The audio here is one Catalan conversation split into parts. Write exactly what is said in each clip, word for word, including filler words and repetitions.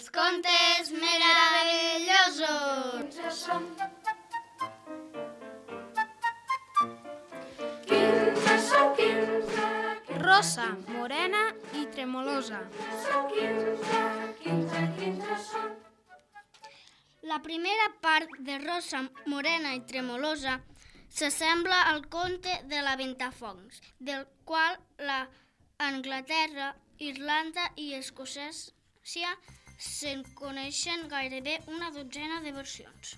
Els contes meravellosos. Quinze són quinze, Rosa, morena i tremolosa. són quinze, quinze, quinze són. La primera part de Rosa, morena i tremolosa s'assembla al conte de la Ventafocs, del qual la Anglaterra, Irlanda i Escòcia se'n coneixen gairebé una dotzena de versions.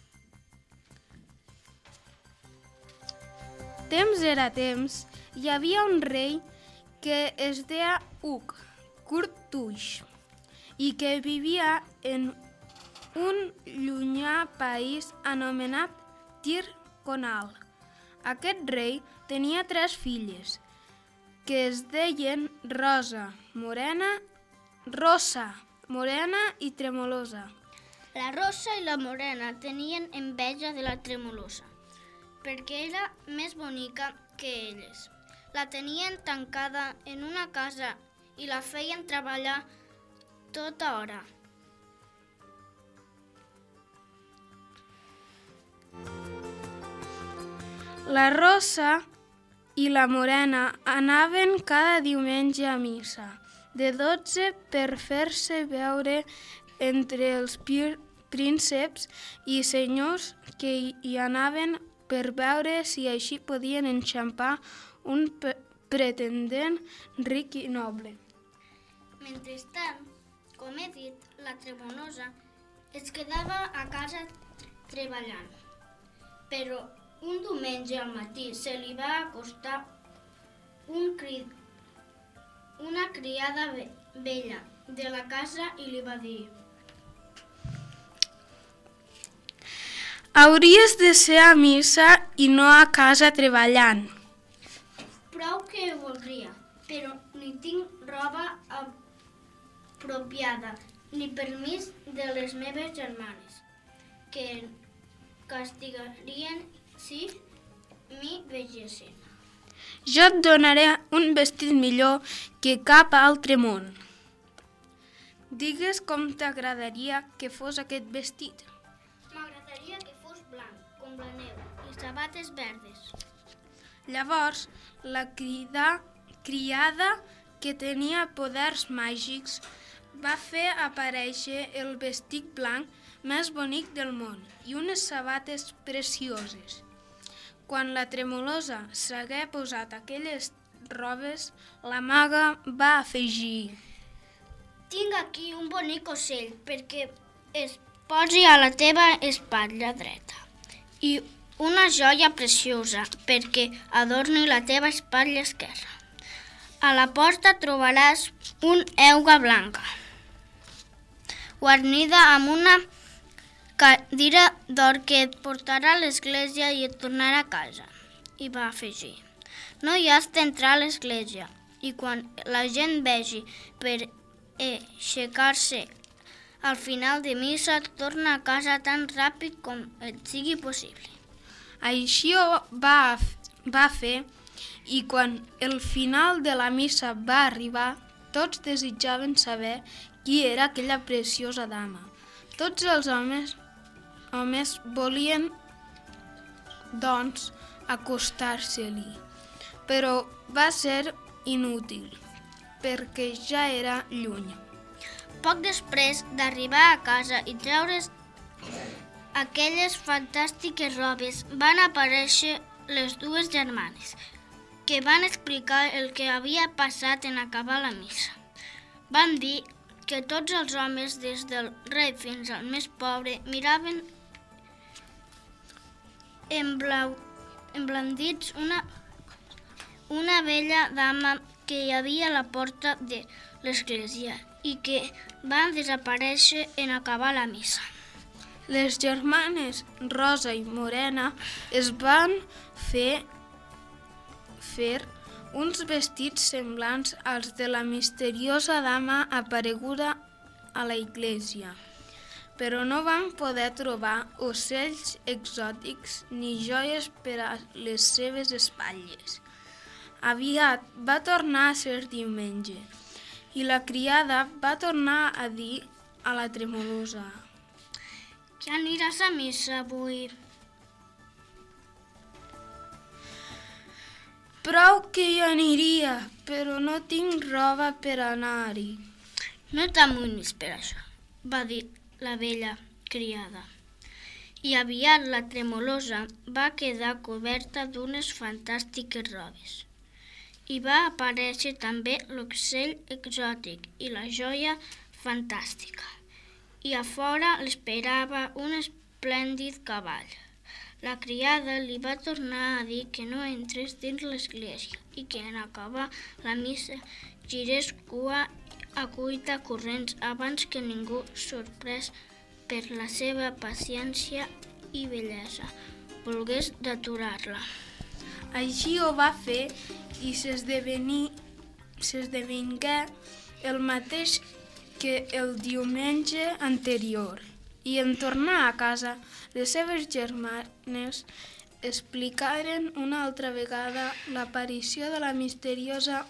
Temps era temps, hi havia un rei que es deia Hug Curtuix i que vivia en un llunyà país anomenat Tir Conal. Aquest rei tenia tres filles, que es deien Rosa, Morena, Rosa, Morena i Tremolosa. La Rosa i la Morena tenien enveja de la Tremolosa, perquè era més bonica que elles. La tenien tancada en una casa i la feien treballar tota hora. La Rosa i la Morena anaven cada diumenge a missa, de dotze per fer-se veure entre els prínceps i senyors que hi anaven per veure si així podien enxampar un pretendent ric i noble. Mentrestant, com he dit, la Tremolosa es quedava a casa treballant, però un diumenge al matí se li va acostar un cri... una criada ve... vella de la casa i li va dir: Hauries de ser a missa i no a casa treballant. Prou que voldria, però ni tinc roba apropiada ni permís de les meves germanes, que em castigarien si m'hi vegessin. Jo et donaré un vestit millor que cap altre món. Digues com t'agradaria que fos aquest vestit. M'agradaria que fos blanc, com la neu, i sabates verdes. Llavors, la crida, criada, que tenia poders màgics, va fer aparèixer el vestit blanc més bonic del món i unes sabates precioses. Quan la Tremolosa s'hagué posat aquelles robes, la maga va afegir: Tinc aquí un bonic ocell perquè es posi a la teva espatlla dreta i una joia preciosa perquè adorni la teva espatlla esquerra. A la porta trobaràs una euga blanca, guarnida amb una cadira d'or que et portarà a l'església i et tornarà a casa. I va afegir: no hi has d'entrar a l'església, i quan la gent vegi per aixecar-se al final de missa, torna a casa tan ràpid com et sigui possible. Així ho va, va fer, i quan el final de la missa va arribar, tots desitjaven saber qui era aquella preciosa dama. Tots els homes, homes volien, doncs, acostar-se-li, però va ser inútil, perquè ja era lluny. Poc després d'arribar a casa i treure's aquelles fantàstiques robes, van aparèixer les dues germanes, que van explicar el que havia passat en acabar la missa. Van dir que tots els homes, des del rei fins al més pobre, miraven emblau, emblandits una, una vella dama que hi havia a la porta de l'església i que van desaparèixer en acabar la missa. Les germanes Rosa i Morena es van fer, fer uns vestits semblants als de la misteriosa dama apareguda a la església, però no van poder trobar ocells exòtics ni joies per a les seves espatlles. Aviat va tornar a ser diumenge i la criada va tornar a dir a la Tremolosa: Que aniràs a missa avui? Prou que hi aniria, però no tinc roba per anar-hi. No t'amoïnis per això, va dir la vella criada. I aviat la Tremolosa va quedar coberta d'unes fantàstiques robes. I va aparèixer també l'ocell exòtic i la joia fantàstica. I a fora l'esperava un esplèndid cavall. La criada li va tornar a dir que no entrés dins l'església i que en acabar la missa girés cua a cuita corrents abans que ningú, sorprès per la seva paciència i bellesa, volgués d'aturar-la. Així ho va fer i s'esdevenir- s'esdevingué el mateix que el diumenge anterior. I en tornar a casa, les seves germanes explicaren una altra vegada l'aparició de la misteriosa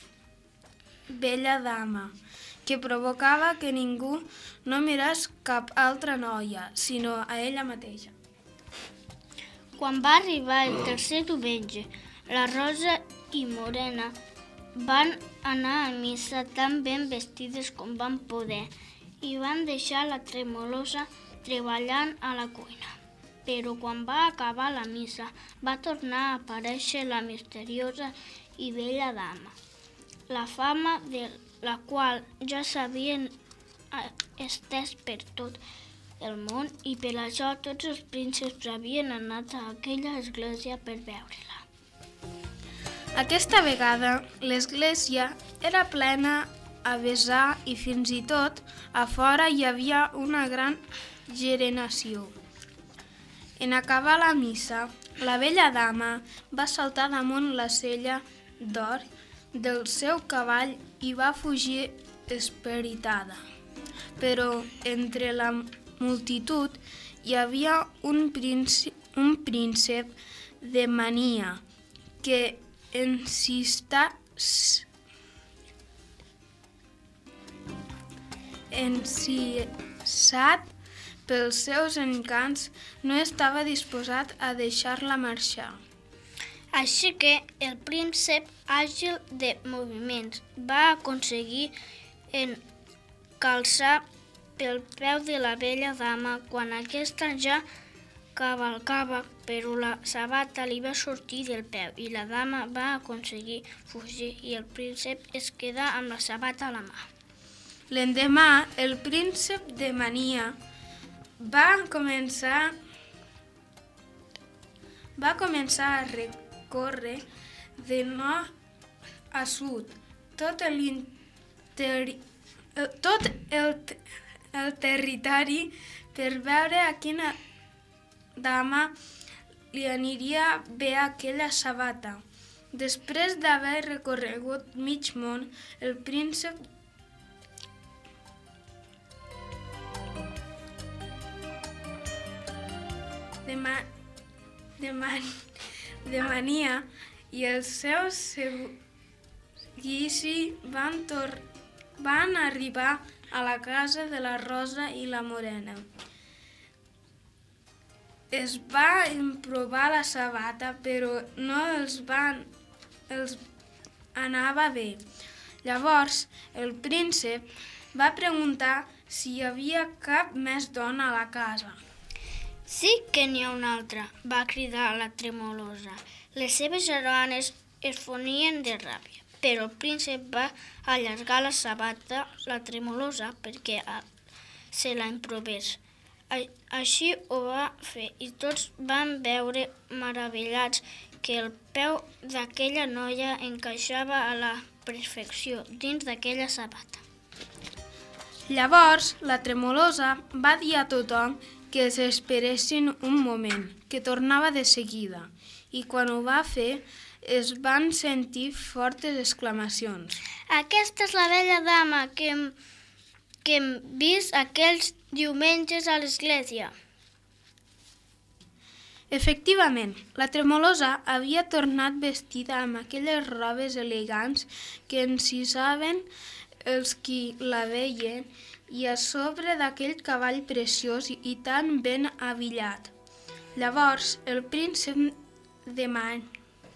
vella dama, que provocava que ningú no mirés cap altra noia, sinó a ella mateixa. Quan va arribar el tercer diumenge, la Rosa i Morena van anar a missa tan ben vestides com van poder i van deixar la Tremolosa treballant a la cuina. Però quan va acabar la missa, va tornar a aparèixer la misteriosa i bella dama, la fama de la qual ja s'havien estès per tot el món i per això tots els prínceps havien anat a aquella església per veure-la. Aquesta vegada, l'església era plena a vessar i fins i tot a fora hi havia una gran generació. En acabar la missa, la vella dama va saltar damunt la sella d'or del seu cavall i va fugir esperitada. Però entre la multitud hi havia un príncep, un príncep de Mania que ensista, encisat pels seus encants, no estava disposat a deixar-la marxar. Així que el príncep, àgil de moviments, va aconseguir encalçar pel peu de la vella dama quan aquesta ja cavalcava, però la sabata li va sortir del peu i la dama va aconseguir fugir i el príncep es quedà amb la sabata a la mà. L'endemà, el príncep de Mania va començar, va començar a recórrer de nord a sud tot l'interi- tot el, el territori per veure a quina dama li aniria bé aquella sabata. Després d'haver recorregut mig món, el príncep de, ma, de, man, de Mania i els seus seguici van, tor, van arribar a la casa de la Rosa i la Morena. Es va emprovar la sabata, però no els, van, els anava bé. Llavors, el príncep va preguntar si hi havia cap més dona a la casa. Sí que n'hi ha una altra, va cridar la Tremolosa. Les seves germanes es fonien de ràbia, però el príncep va allargar la sabata la Tremolosa perquè se la emprovés. Així ho va fer i tots van veure meravellats que el peu d'aquella noia encaixava a la perfecció dins d'aquella sabata. Llavors, la Tremolosa va dir a tothom que s'esperessin un moment, que tornava de seguida, i quan ho va fer es van sentir fortes exclamacions. Aquesta és la vella dama que hem, que hem vist aquells diumenges a l'església. Efectivament, la Tremolosa havia tornat vestida amb aquelles robes elegants que encisaven els qui la veien i a sobre d'aquell cavall preciós i tan ben avillat. Llavors el príncep Demania,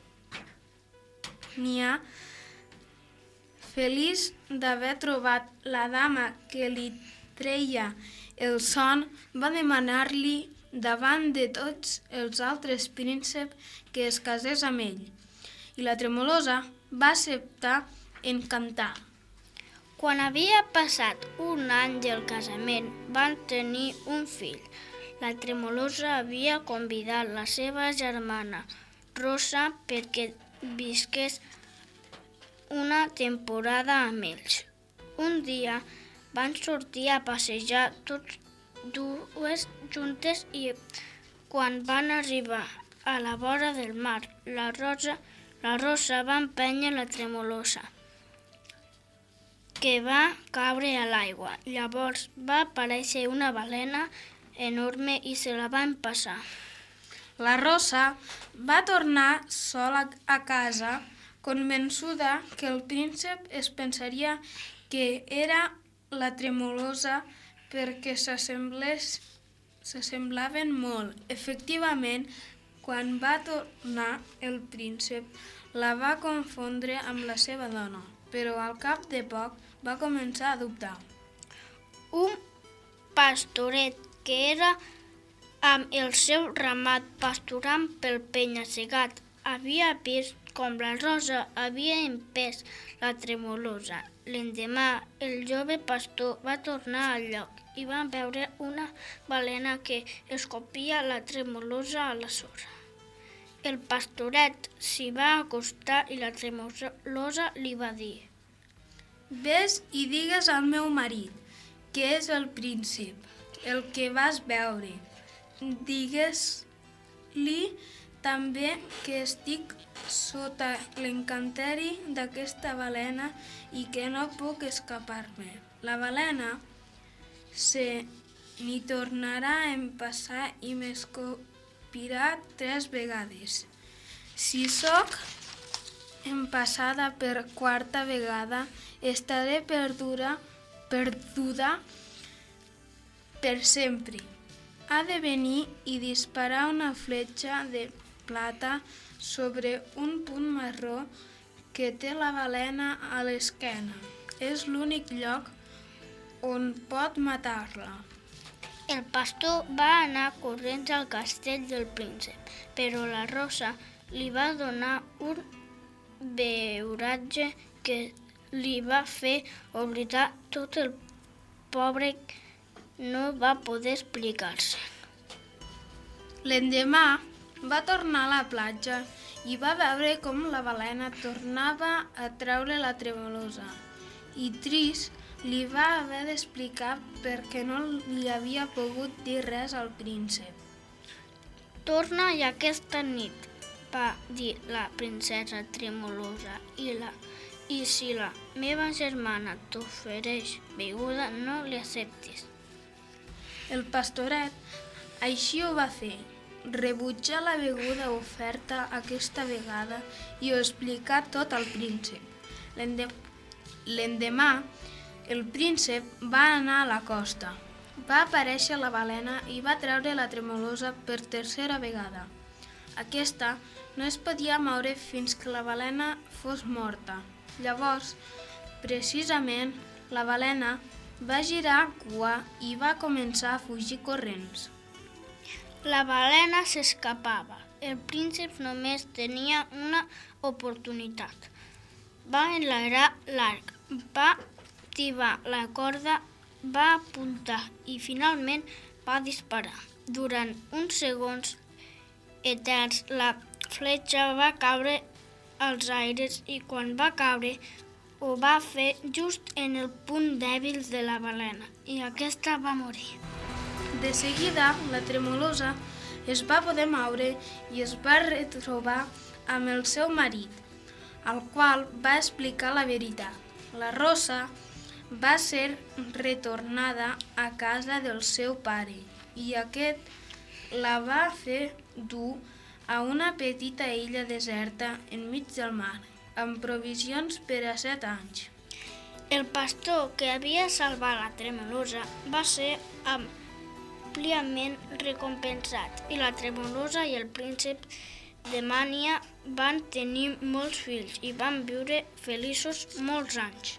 feliç d'haver trobat la dama que li treia el son, va demanar-li davant de tots els altres prínceps que es casés amb ell, i la Tremolosa va acceptar encantada. Quan havia passat un any del casament, van tenir un fill. La Tremolosa havia convidat la seva germana Rosa perquè visqués una temporada amb ells. Un dia van sortir a passejar tots dues juntes i quan van arribar a la vora del mar, la Rosa, la Rosa va empènyer la Tremolosa, que va caure a l'aigua. Llavors va aparèixer una balena enorme i se la va empassar. La Rosa va tornar sola a casa, convençuda que el príncep es pensaria que era la Tremolosa perquè s'assemblaven molt. Efectivament, quan va tornar el príncep, la va confondre amb la seva dona, però al cap de poc va començar a dubtar. Un pastoret que era amb el seu ramat pasturant pel penya-segat havia vist com la Rosa havia empès la Tremolosa. L'endemà, el jove pastor va tornar al lloc i va veure una balena que escopia la Tremolosa a la sorra. El pastoret s'hi va acostar i la Tremolosa li va dir: «Ves i digues al meu marit, que és el príncep, el que vas veure. Digues-li també que estic sota l'encanteri d'aquesta balena i que no puc escapar-me. La balena se m'hi tornarà a empassar i m'escopirà tres vegades. Si sóc empassada per quarta vegada, estaré perduda, perduda per sempre. Ha de venir i disparar una fletxa de plata sobre un punt marró que té la balena a l'esquena. És l'únic lloc on pot matar-la». El pastor va anar corrents al castell del príncep, però la Rosa li va donar un beuratge que li va fer oblidar tot. El pobre no va poder explicar-se. L'endemà va tornar a la platja i va veure com la balena tornava a treure la Tremolosa i, trist, li va haver d'explicar per què no li havia pogut dir res al príncep. «Torna i aquesta nit», va dir la princesa Tremolosa, i, la, i si la meva germana t'ofereix beguda, no li acceptis. El pastoret així ho va fer. Rebutjà la beguda oferta aquesta vegada i ho explicà tot al príncep. L'endemà, el príncep va anar a la costa. Va aparèixer la balena i va treure la Tremolosa per tercera vegada. Aquesta no es podia moure fins que la balena fos morta. Llavors, precisament, la balena va girar cua i va començar a fugir corrents. La balena s'escapava. El príncep només tenia una oportunitat. Va enlairar l'arc, va tibar la corda, va apuntar i finalment va disparar. Durant uns segons eterns la fletxa va caure als aires i quan va caure ho va fer just en el punt dèbil de la balena i aquesta va morir. De seguida, la Tremolosa es va poder moure i es va retrobar amb el seu marit, al qual va explicar la veritat. La Rosa va ser retornada a casa del seu pare i aquest la va fer dur a una petita illa deserta enmig del mar, amb provisions per a set anys. El pastor que havia salvat la Tremolosa va ser àmpliament recompensat i la Tremolosa i el príncep de Mània van tenir molts fills i van viure feliços molts anys.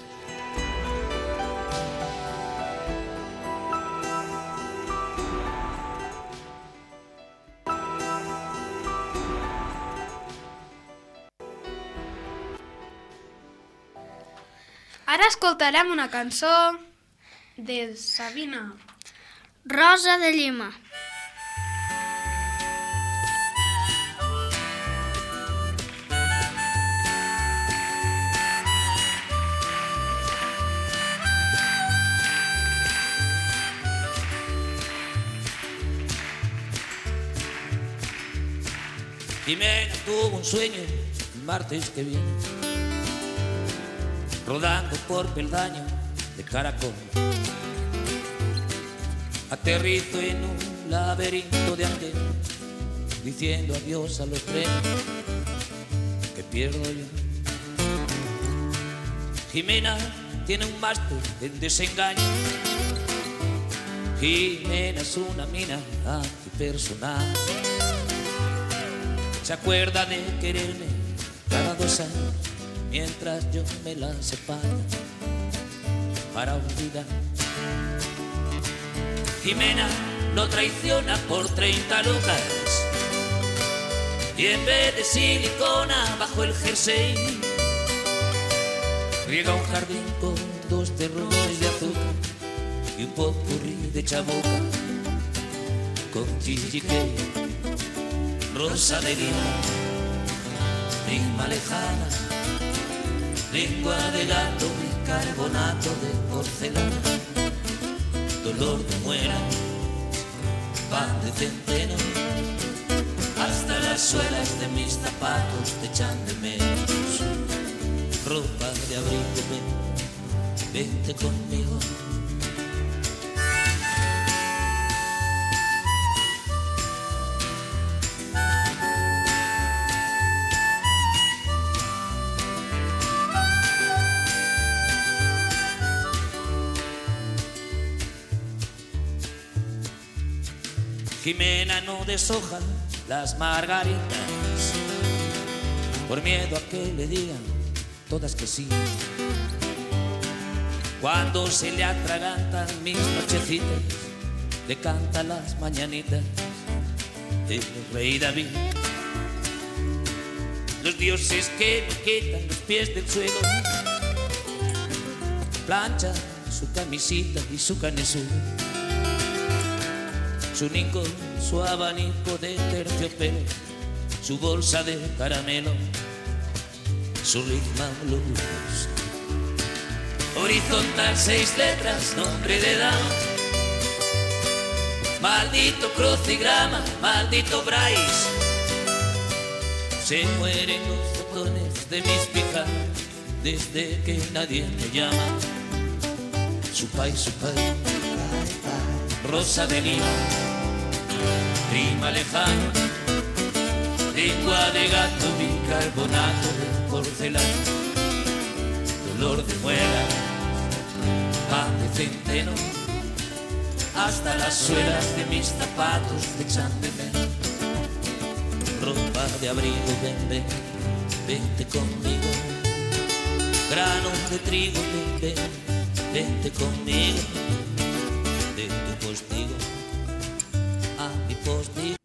Ara escoltarem una cançó de Sabina. Rosa de Llima. Jimena tuvo un sueño el martes que viene, rodando por peldaños de caracol. Aterrizo en un laberinto de andén, diciendo adiós a los trenes que pierdo yo. Jimena tiene un máster en desengaño. Jimena es una mina antipersonal. Se acuerda de quererme cada dos años, mientras yo me la separo para olvidar. Jimena lo traiciona por treinta lucas y en vez de silicona bajo el jersey riega un jardín con dos terrones de azúcar y un popurrí de chabuca con chichique. Rosa de Lima, rima lejana, lengua de gato, bicarbonato de porcelana, dolor de muera, pan de centeno, hasta las suelas de mis zapatos te echan de menos. Ropa de abrigo, ven, vente conmigo. Jimena no deshoja las margaritas por miedo a que le digan todas que sí. Cuando se le atragantan mis nochecitas, le canta las mañanitas del rey David. Los dioses que me quitan los pies del suelo, plancha su camisita y su canesú, su ninco, su abanico de terciopelo, su bolsa de caramelo, su ritmo blues. Horizontal, seis letras, nombre de dama. Maldito crucigrama, maldito Bryce. Se mueren los botones de mis pijamas desde que nadie me llama. Su país, su país. Rosa de Lima, rima lejana, lengua de gato, bicarbonato de porcelana, dolor de muelas, pan de centeno, hasta las suelas de mis zapatos te echan de menos. Ropa de abrigo, ven, ven, vente conmigo. Grano de trigo, ven, ven, vente conmigo. De tu postigo a mi postigo.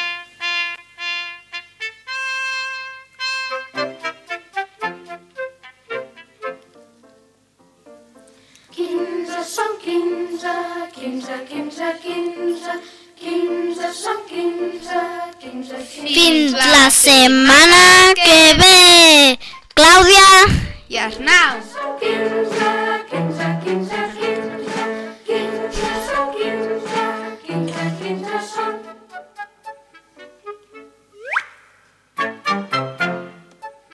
Quinze són quinze, quinze, quinze, quinze, quinze són quinze, quinze, quinze. Fins la setmana que ve! Clàudia! I Arnau! Són quinze.